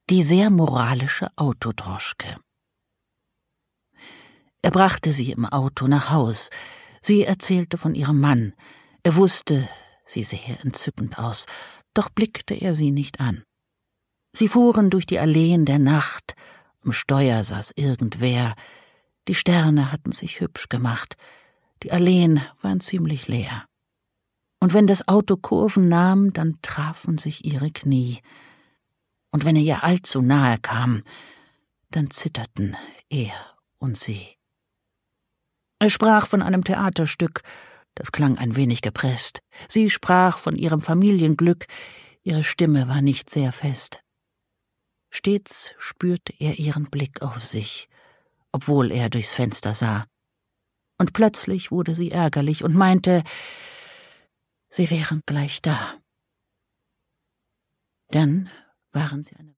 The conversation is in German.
Die sehr moralische Autodroschke. Er brachte sie im Auto nach Haus. Sie erzählte von ihrem Mann. Er wusste, sie sähe entzückend aus, doch blickte er sie nicht an. Sie fuhren durch die Alleen der Nacht, am Steuer saß irgendwer, die Sterne hatten sich hübsch gemacht, die Alleen waren ziemlich leer. Und wenn das Auto Kurven nahm, dann trafen sich ihre Knie. Und wenn er ihr allzu nahe kam, dann zitterten er und sie. Er sprach von einem Theaterstück, das klang ein wenig gepresst. Sie sprach von ihrem Familienglück, ihre Stimme war nicht sehr fest. Stets spürte er ihren Blick auf sich, obwohl er durchs Fenster sah. Und plötzlich wurde sie ärgerlich und meinte, sie wären gleich da. Dann waren sie eine